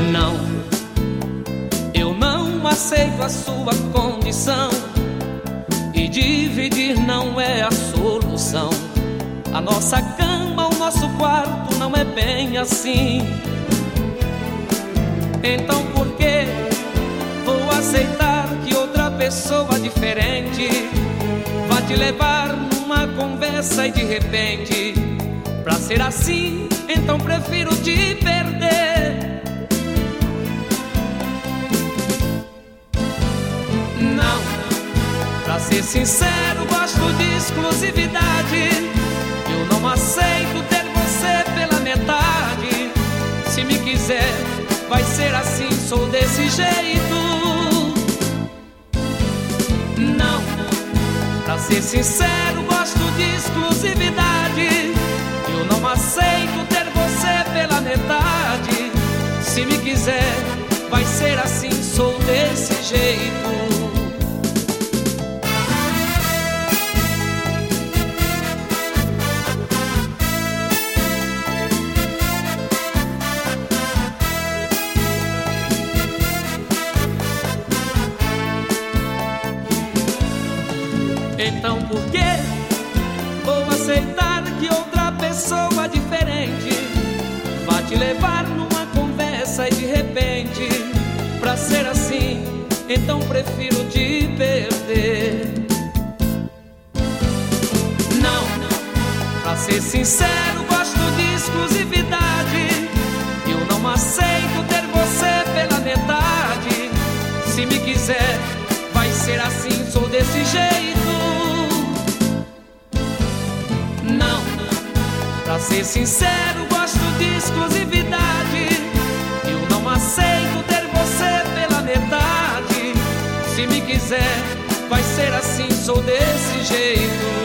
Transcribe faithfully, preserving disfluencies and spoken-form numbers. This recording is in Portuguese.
Não, eu não aceito a sua condição, e dividir não é a solução. A nossa cama, o nosso quarto não é bem assim. Então por que vou aceitar que outra pessoa diferente vá te levar numa conversa e de repente, pra ser assim, então prefiro te perder. Não, pra ser sincero, gosto de exclusividade. Eu não aceito ter você pela metade. Se me quiser, vai ser assim, sou desse jeito. Não, pra ser sincero, gosto de exclusividade. Eu não aceito ter você pela metade. Se me quiser, vai ser assim, sou desse jeito. Então por que vou aceitar que outra pessoa diferente vá te levar numa conversa e de repente, pra ser assim, então prefiro te perder. Não, pra ser sincero, gosto de exclusividade. Eu não aceito ter você pela metade. Se me quiser, vai ser assim, sou desse jeito. Não, pra ser sincero, gosto de exclusividade. Eu não aceito ter você pela metade. Se me quiser, vai ser assim, sou desse jeito.